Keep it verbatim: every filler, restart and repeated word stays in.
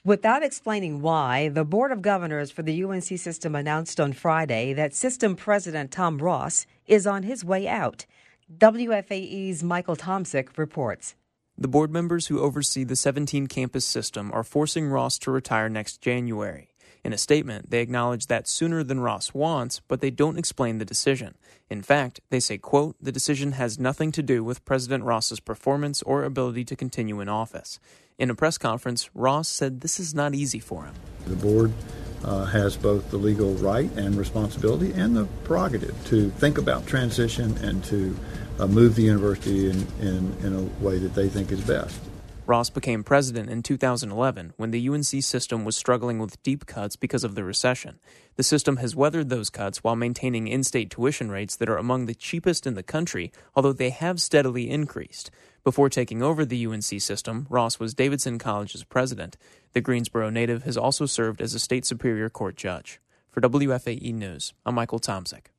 Without explaining why, the Board of Governors for the U N C system announced on Friday that system president Tom Ross is on his way out. W F A E's Michael Tomsic reports. The board members who oversee the seventeen campus system are forcing Ross to retire next January. In a statement, they acknowledge that sooner than Ross wants, but they don't explain the decision. In fact, they say, quote, the decision has nothing to do with President Ross's performance or ability to continue in office. In a press conference, Ross said this is not easy for him. The board uh, has both the legal right and responsibility and the prerogative to think about transition and to uh, move the university in, in, in a way that they think is best. Ross became president in two thousand eleven when the U N C system was struggling with deep cuts because of the recession. The system has weathered those cuts while maintaining in-state tuition rates that are among the cheapest in the country, although they have steadily increased. Before taking over the U N C system, Ross was Davidson College's president. The Greensboro native has also served as a state superior court judge. For W F A E News, I'm Michael Tomsic.